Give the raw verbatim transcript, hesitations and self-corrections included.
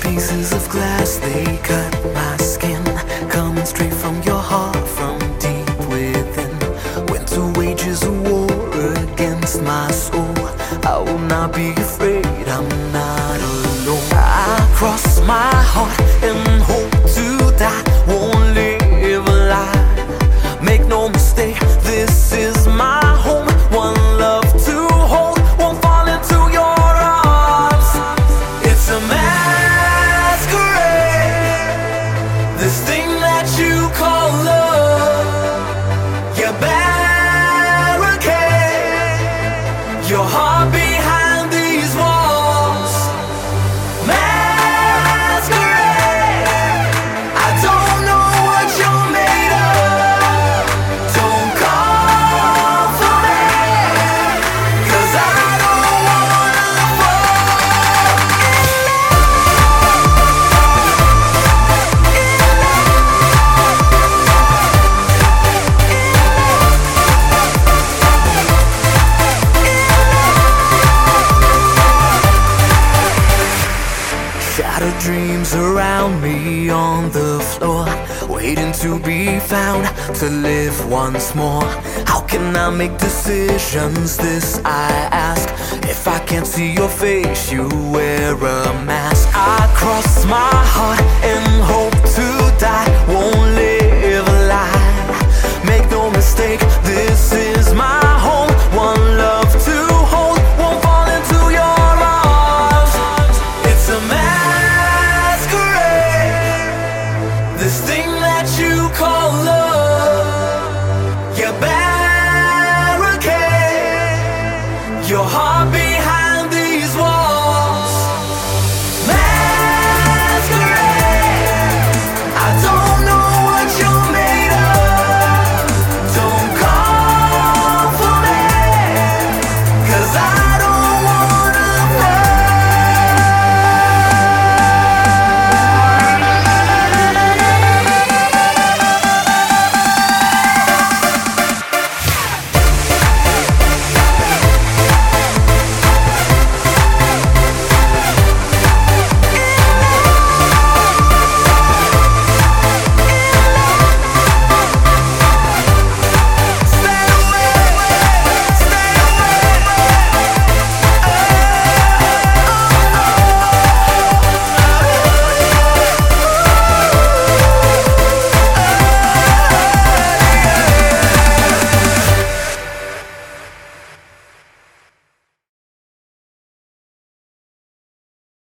pieces of glass, they cut my skin, coming straight from your heart, from deep within. Winter wages a war against my soul. I will not be afraid, I'm not alone. I cross my heart and hope to die, won't live a lie. Make no mistake, this is my home. One love to hold, won't fall into your arms. It's a masquerade, this thing that you call love. You barricade your heart behind these walls. Masquerade, I don't know what you're made of. Don't call for me, 'cause I don't wanna fall Shattered dreams around me on the floor, waiting to be found, to live once more. How can I make decisions, this I ask, if I can't see your face, you wear a mask. I cross my